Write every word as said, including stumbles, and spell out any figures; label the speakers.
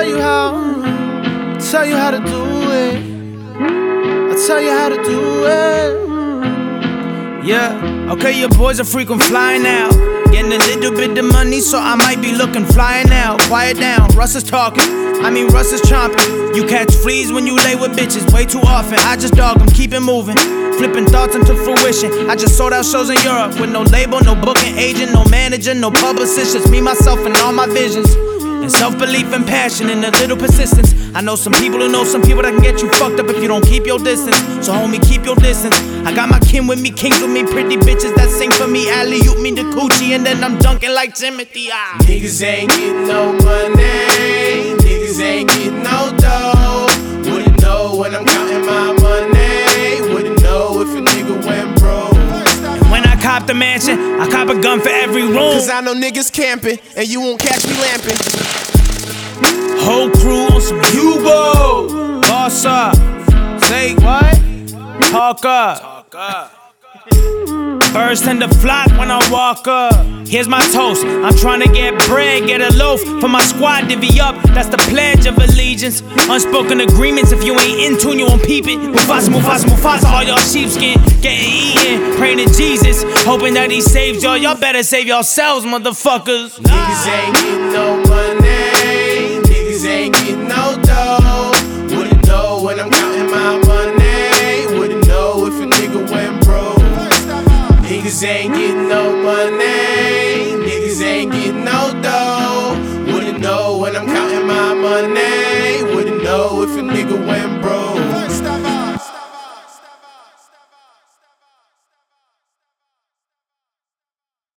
Speaker 1: tell you how, I'll tell you how to do it. I'll tell you how to do it. Yeah, okay, your boys are freaking flying now. Getting a little bit of money, so I might be looking flying now. Quiet down, Russ is talking, I mean Russ is chomping. You catch fleas when you lay with bitches way too often. I just dog them, keep it moving, flipping thoughts into fruition. I just sold out shows in Europe with no label, no booking agent, no manager, no publicist. Just me, myself, and all my visions. And self-belief and passion and a little persistence. I know some people who know some people that can get you fucked up if you don't keep your distance. So homie, keep your distance. I got my kin with me, kings with me, pretty bitches that sing for me. Alley-oop me the coochie and then I'm dunking like Timothy. Ah.
Speaker 2: Niggas ain't getting no money. Niggas ain't getting no dough. Wouldn't know when I'm counting my money. Wouldn't know if a nigga went broke.
Speaker 1: When I cop the mansion, I cop a gun for every room.
Speaker 2: Cause I know niggas camping, and you won't catch me lamping.
Speaker 1: Whole crew on some U-boat. Boss up. Say what? Talk up. Talk up. Birds tend to flock when I walk up. Here's my toast. I'm trying to get bread, get a loaf for my squad, divvy up. That's the pledge of allegiance. Unspoken agreements. If you ain't in tune, you won't peep it. Mufasa, Mufasa, Mufasa. All y'all sheepskin getting eaten. Praying to Jesus, hoping that he saves y'all. Y'all better save yourselves, motherfuckers.
Speaker 2: Niggas ain't getting no money. Niggas ain't getting no dough. Wouldn't know when I'm counting my money. Wouldn't know if a nigga went broke. Niggas ain't getting no money.